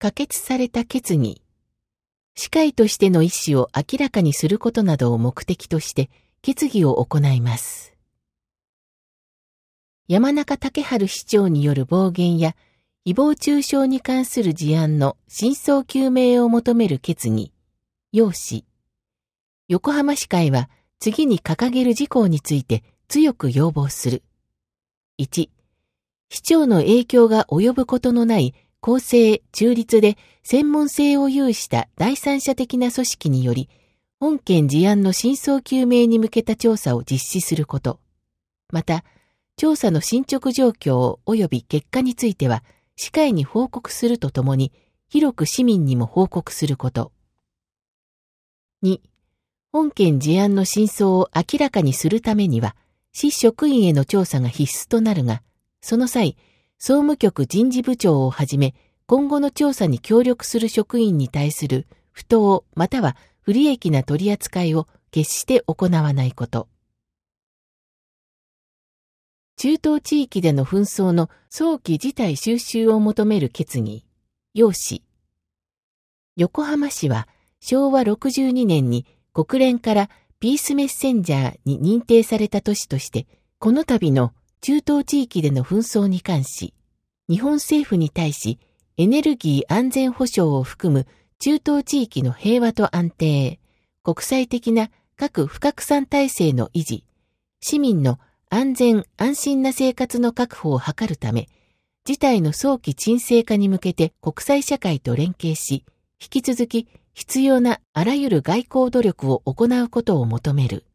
可決された決議、司会としての意思を明らかにすることなどを目的として決議を行います。山中竹春市長による暴言や誹謗中傷に関する事案の真相究明を求める決議、要旨。横浜市会は次に掲げる事項について強く要望する。1、市長の影響が及ぶことのない公正・中立で専門性を有した第三者的な組織により、本件事案の真相究明に向けた調査を実施すること。また、調査の進捗状況及び結果については、市会に報告するとともに、広く市民にも報告すること。2、本件事案の真相を明らかにするためには、市職員への調査が必須となるが、その際、総務局人事部長をはじめ、今後の調査に協力する職員に対する不当または不利益な取り扱いを決して行わないこと。中東地域での紛争の早期事態収拾を求める決議、要旨。横浜市は昭和62年に国連からピースメッセンジャーに認定された都市として、この度の中東地域での紛争に関し、日本政府に対しエネルギー安全保障を含む中東地域の平和と安定、国際的な核不拡散体制の維持、市民の安全安心な生活の確保を図るため、事態の早期沈静化に向けて国際社会と連携し、引き続き必要なあらゆる外交努力を行うことを求める。